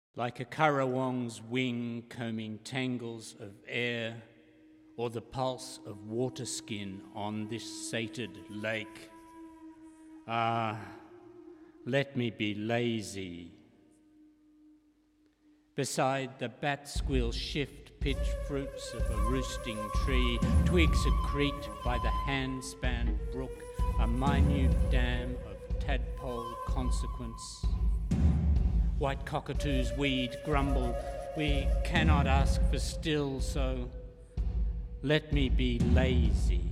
Like a currawong's wing combing tangles of air, or the pulse of water skin on this sated lake. Ah, let me be lazy. Beside the bat squill shift pitch fruits of a roosting tree, twigs accrete by the hand-spanned brook, a minute dam of tadpole consequence. White cockatoos weed, grumble, we cannot ask for still, so let me be lazy.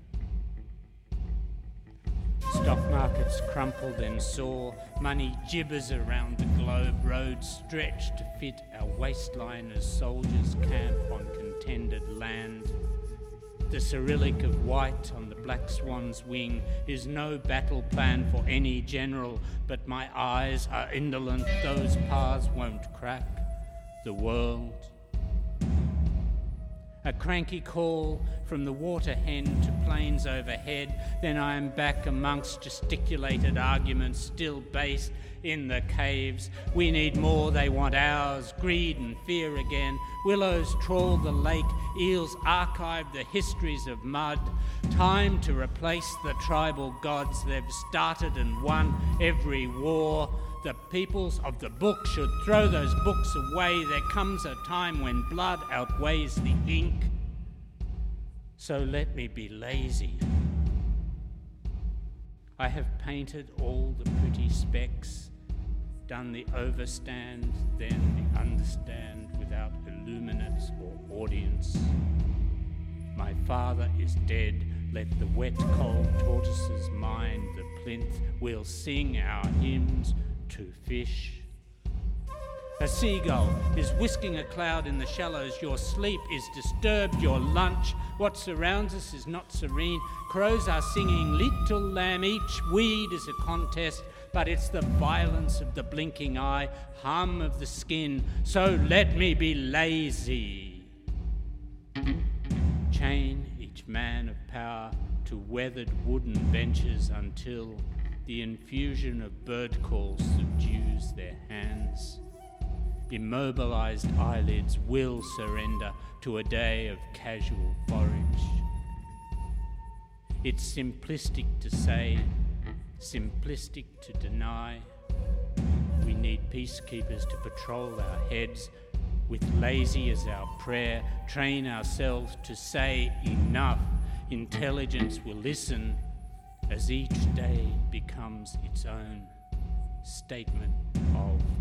Stock markets crumpled and sore, money gibbers around the globe, roads stretched to fit our waistline as soldiers camp on contended land. The Cyrillic of white on the black swan's wing is no battle plan for any general, but my eyes are indolent, those paths won't crack the world. A cranky call from the water hen to plains overhead, then I am back amongst gesticulated arguments still based in the caves. We need more, they want ours, greed and fear again. Willows trawl the lake, eels archive the histories of mud. Time to replace the tribal gods, they've started and won every war. The peoples of the book should throw those books away. There comes a time when blood outweighs the ink. So let me be lazy. I have painted all the pretty specks, done the overstand, then the understand without illuminates or audience. My father is dead. Let the wet, cold tortoises mine the plinth. We'll sing our hymns to fish. A seagull is whisking a cloud in the shallows. Your sleep is disturbed, your lunch. What surrounds us is not serene. Crows are singing, little lamb, each weed is a contest, but it's the violence of the blinking eye, hum of the skin. So let me be lazy. Chain each man of power to weathered wooden benches until the infusion of bird calls subdues their hands. Immobilized eyelids will surrender to a day of casual forage. It's simplistic to say, simplistic to deny. We need peacekeepers to patrol our heads with lazy as our prayer, train ourselves to say enough. Intelligence will listen as each day becomes its own statement of